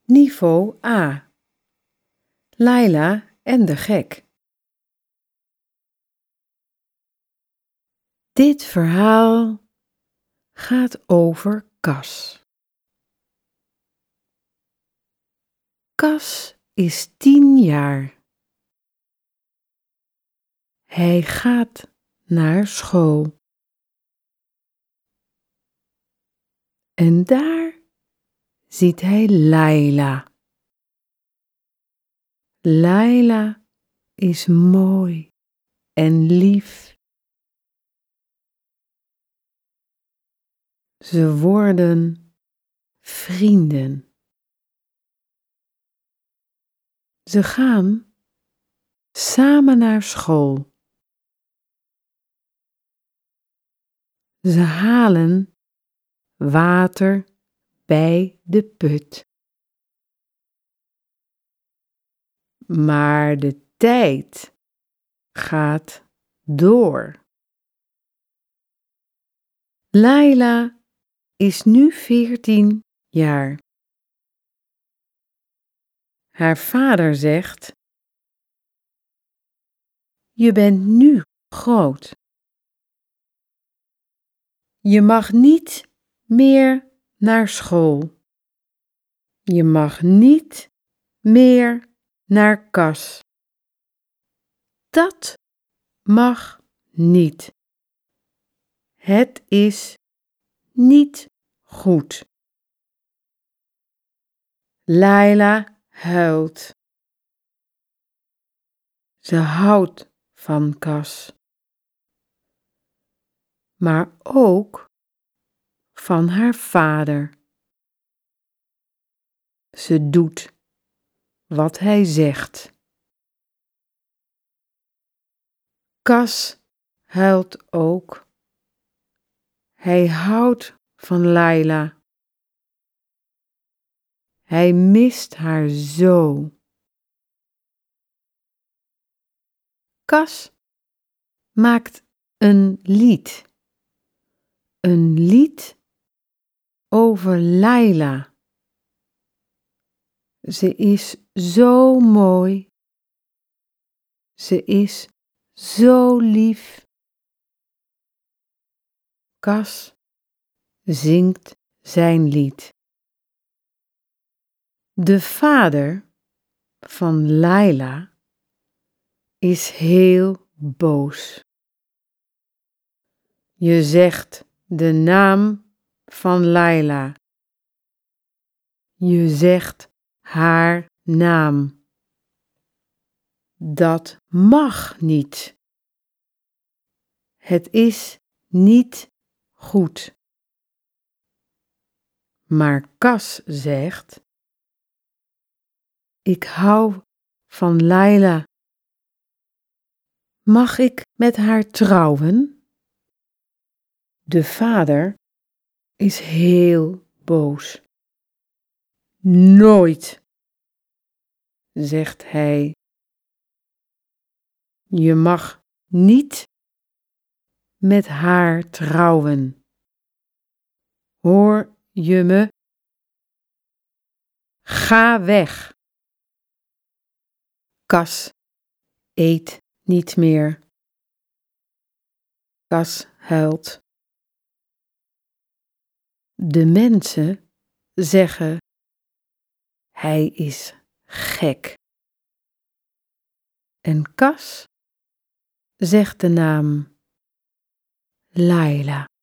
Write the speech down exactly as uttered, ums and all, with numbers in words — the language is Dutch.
Niveau A. Laila en de gek. Dit verhaal gaat over Cas. Cas is tien jaar. Hij gaat naar school. En daar ziet hij Laila. Laila is mooi en lief. Ze worden vrienden. Ze gaan samen naar school. Ze halen water bij de put. Maar de tijd gaat door. Laila is nu veertien jaar. Haar vader zegt: je bent nu groot. Je mag niet meer naar school. Je mag niet meer naar Cas. Dat mag niet. Het is niet goed. Laila huilt. Ze houdt van Cas, maar ook van haar vader. Ze doet wat hij zegt. Cas huilt ook. Hij houdt van Laila. Hij mist haar zo. Cas maakt een lied. Een lied over Laila. Ze is zo mooi. Ze is zo lief. Cas zingt zijn lied. De vader van Laila is heel boos. Je zegt de naam van Laila. Je zegt haar naam. Dat mag niet. Het is niet goed. Maar Cas zegt: ik hou van Laila. Mag ik met haar trouwen? De vader is heel boos. Nooit, zegt hij. Je mag niet met haar trouwen. Hoor je me? Ga weg. Cas eet niet meer. Cas huilt. De mensen zeggen: hij is gek. En Cas zegt de naam Laila.